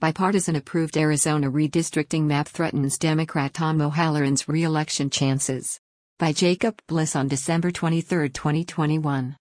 Bipartisan approved Arizona redistricting map threatens Democrat Tom O'Halloran's re-election chances. By Jacob Bliss on December 23, 2021.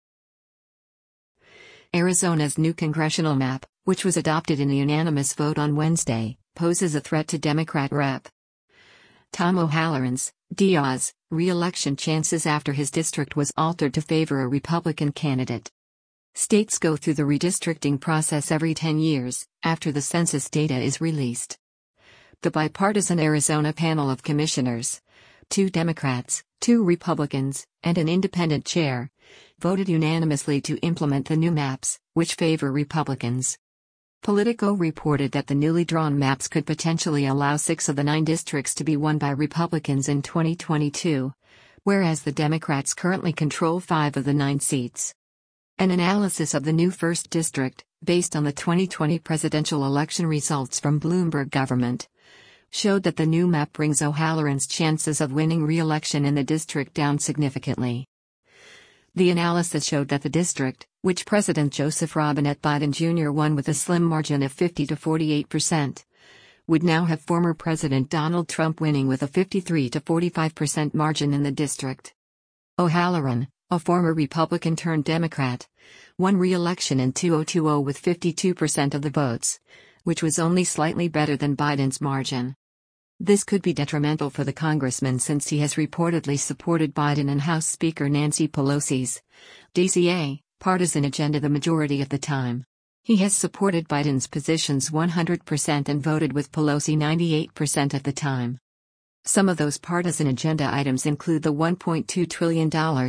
Arizona's new congressional map, which was adopted in a unanimous vote on Wednesday, poses a threat to Democrat Rep. Tom O'Halloran's, Diaz, re-election chances after his district was altered to favor a Republican candidate. States go through the redistricting process every 10 years, after the census data is released. The bipartisan Arizona panel of commissioners, 2 Democrats, 2 Republicans, and an independent chair, voted unanimously to implement the new maps, which favor Republicans. Politico reported that the newly drawn maps could potentially allow 6 of the 9 districts to be won by Republicans in 2022, whereas the Democrats currently control 5 of the 9 seats. An analysis of the new 1st District, based on the 2020 presidential election results from Bloomberg Government, showed that the new map brings O'Halloran's chances of winning re-election in the district down significantly. The analysis showed that the district, which President Joseph Robinette Biden Jr. won with a slim margin of 50 to 48%, would now have former President Donald Trump winning with a 53 to 45% margin in the district. O'Halloran, a former Republican turned Democrat, won re-election in 2020 with 52% of the votes, which was only slightly better than Biden's margin. This could be detrimental for the congressman since he has reportedly supported Biden and House Speaker Nancy Pelosi's DCA partisan agenda the majority of the time. He has supported Biden's positions 100% and voted with Pelosi 98% of the time. Some of those partisan agenda items include the $1.2 trillion,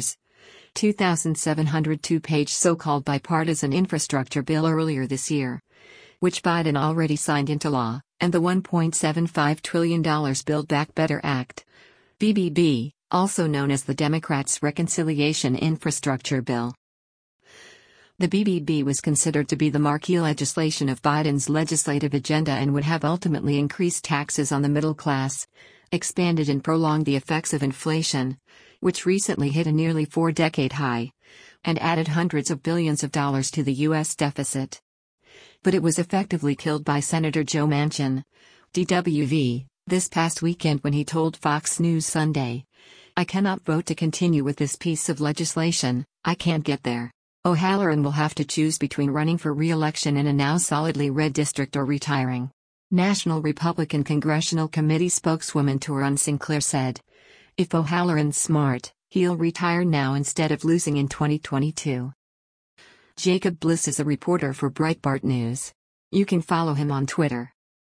2,702-page so-called bipartisan infrastructure bill earlier this year, which Biden already signed into law, and the $1.75 trillion Build Back Better Act, BBB, also known as the Democrats' Reconciliation Infrastructure Bill. The BBB was considered to be the marquee legislation of Biden's legislative agenda and would have ultimately increased taxes on the middle class, expanded and prolonged the effects of inflation, which recently hit a nearly 4-decade high, and added hundreds of billions of dollars to the U.S. deficit. But it was effectively killed by Senator Joe Manchin, DWV, this past weekend when he told Fox News Sunday, "I cannot vote to continue with this piece of legislation, I can't get there." O'Halloran will have to choose between running for re-election in a now solidly red district or retiring. National Republican Congressional Committee spokeswoman Torun Sinclair said, "If O'Halloran's smart, he'll retire now instead of losing in 2022. Jacob Bliss is a reporter for Breitbart News. You can follow him on Twitter.